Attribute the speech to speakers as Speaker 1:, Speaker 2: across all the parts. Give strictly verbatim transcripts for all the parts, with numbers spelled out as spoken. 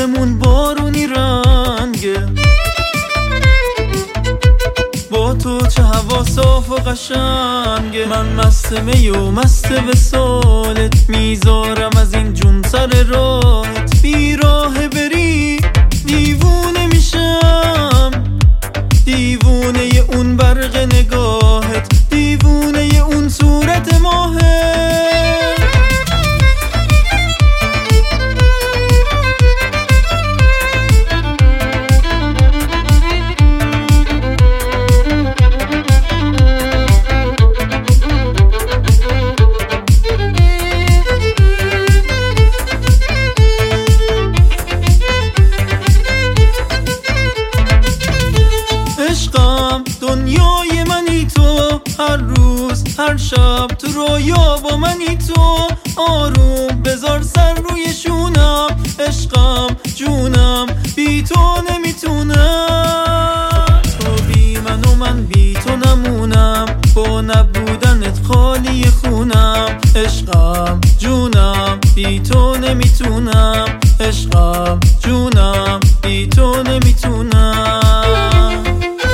Speaker 1: آسمون بارونی رنگه، با تو چه هوا صاف و قشنگه. من مست می و مست وصالت، میذارم از این جون سر راهت. بی راه بری دیوونه میشم، دیوونه ی اون برق نگاهت، دیوونه ی اون صورت ماهت. دنیای منی تو، هر روز هر شب تو رویا با منی تو. آروم بذار سر روی شونم، عشقم جونم بی تو نمیتونم. تو بی من و من بی تو نمونم، با نبودنت خالی خونم. عشقم جونم بی تو نمیتونم، عشقم جونم بی تو نمیتونم.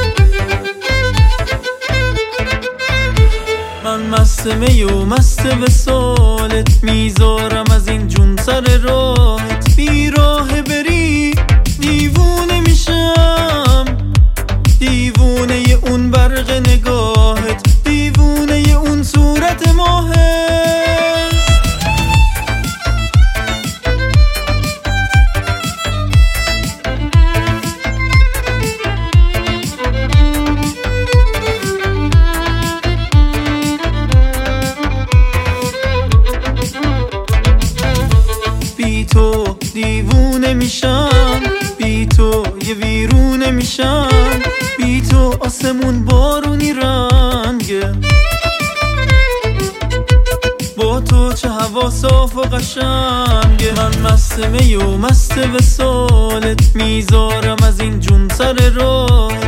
Speaker 1: من مست می و مست وصالت، میذارم از این جون سر راهت. بی راه بری دیوونه میشم، دیوونه ی اون برق نگاهت، دیوونه ی اون صورت ماهت. بی تو دیوونه میشم، بی تو یه ویرونه میشم. بی تو آسمون بارونی رنگه، با تو چه هوا صاف و قشنگه. من مست می و مست وصالت، میذارم از این جون سر راه.